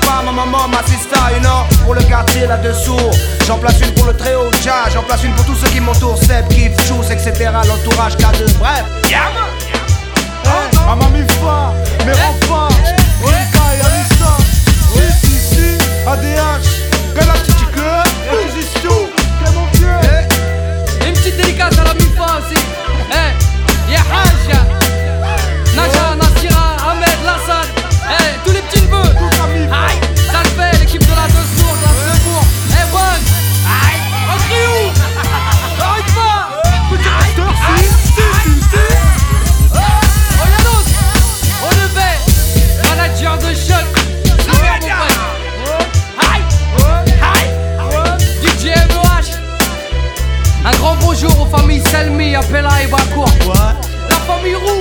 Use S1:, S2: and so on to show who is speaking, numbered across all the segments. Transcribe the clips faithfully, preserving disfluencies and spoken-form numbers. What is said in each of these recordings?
S1: papa, ma maman, ma sister, you know. Pour le quartier là-dessous, j'en place une pour le très haut jazz, j'en place une pour tous ceux qui m'entourent, Seb, Kif, Chous, et cetera. L'entourage K deux, bref. Yeah, man.
S2: Hey, Mama Mifa, mes renforts, Olika et Alissa, si si si, A D H, Galactic Club, Acquisition, Clément Vieux.
S3: Une petite dédicace à la Mifa aussi. Eh, ya Haja, Naja, Nasira, Ahmed, Lassan, eh, tous les petits neveux. Aïe, ça le fait, l'équipe de la deux sourds, de la Semour. Eh, bonne, aïe, on crie où? Arrête pas.
S2: Petit pasteur, si, si, si, si.
S3: On le fait, manager de choc. D J M O H. Un grand bonjour aux familles Selmi, Appela et Bakour. La famille Roux.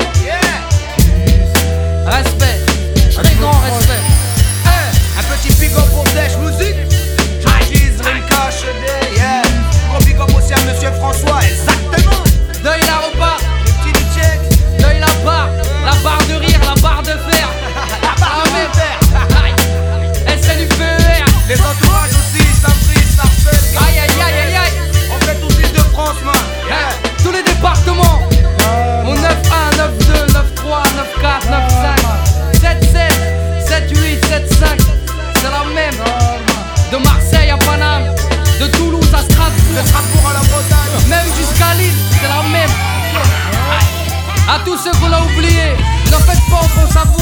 S3: Respect, très grand respect.
S1: Un petit big up pour Dash Music. Jean-Gise, Rimka, Chedé, yeah. Gros big up aussi à Monsieur François, exactement.
S3: Deuil la repas,
S1: Les petits D J.
S3: deuil la barre, la barre de rire, la barre de fer.
S1: La barre de fer.
S3: S N U P E R.
S1: Les entourages aussi, Saint-Brice, Sarcelles.
S3: Aïe aïe aïe aïe aïe.
S1: On fait tous l'île de France, man. Yeah.
S3: Eh, tous les départements. Mon neuf un, neuf deux, neuf trois, neuf quatre, neuf cinq, sept sept, sept huit, sept cinq. C'est la même. De Marseille à Paname, de Toulouse à Strasbourg,
S1: De Strasbourg à la Bretagne.
S3: même jusqu'à Lille, c'est la même. À tous ceux qu'on a oubliés, ne faites pas, on pense à vous.